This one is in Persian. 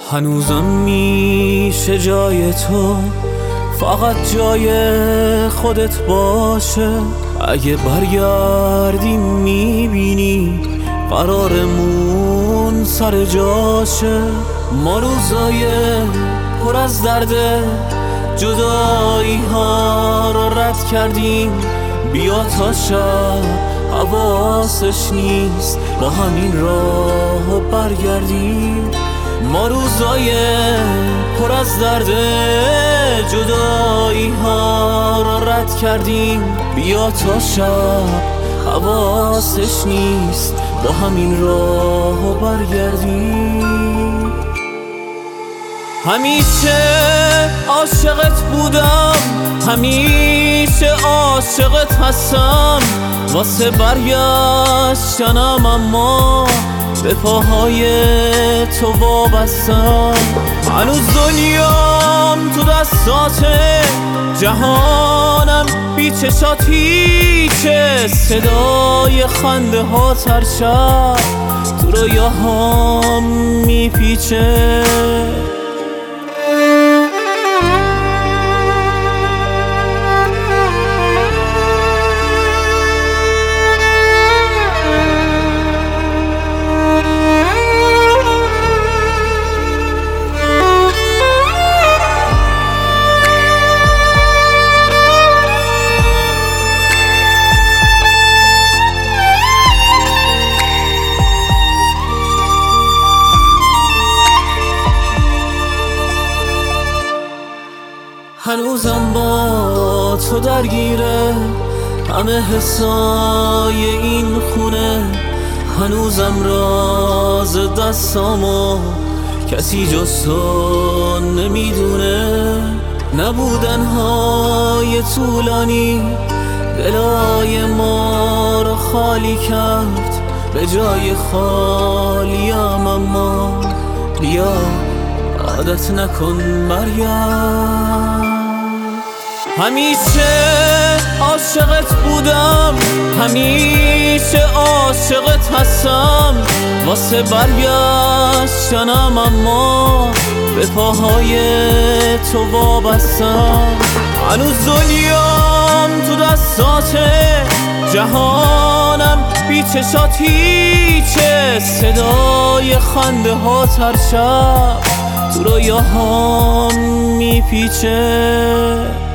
هنوزم میشه جای تو فقط جای خودت باشه. اگه برگردی میبینی قرارمون سر جاشه. ما روزای پر از درده جدایی ها رو رد کردیم. بیا تا شب حواسش نیست با همین راه برگردیم. ما روزای پر از درده جدایی ها رو رد کردیم. بیا تا شب حواسش نیست با همین راه برگردیم. همیشه عاشقت بودم، همیشه عاشقت هستم. واسه برگشتنم اما به پاهای تو وابستم. هنوز دنیام تو دستاته، جهانم بی چشات هیچه. صدای خنده ها هر شب تو رویاهام میپیچه. هنوزم با تو درگیره همه حسای این خونه. هنوزم راز دستامو کسی جز تو نمیدونه. نبودنهای طولانی دلای ما رو خالی کرد. به جای خالیم اما بیا عادت نکن مریم. همیشه عاشقت بودم، همیشه عاشقت هستم. واسه برگشتنم اما به پاهای تو وابستم. هنوز دنیام تو دستاته، جهانم بی چشات هیچه. صدای خنده ها هر شب تو رویاهام میپیچه.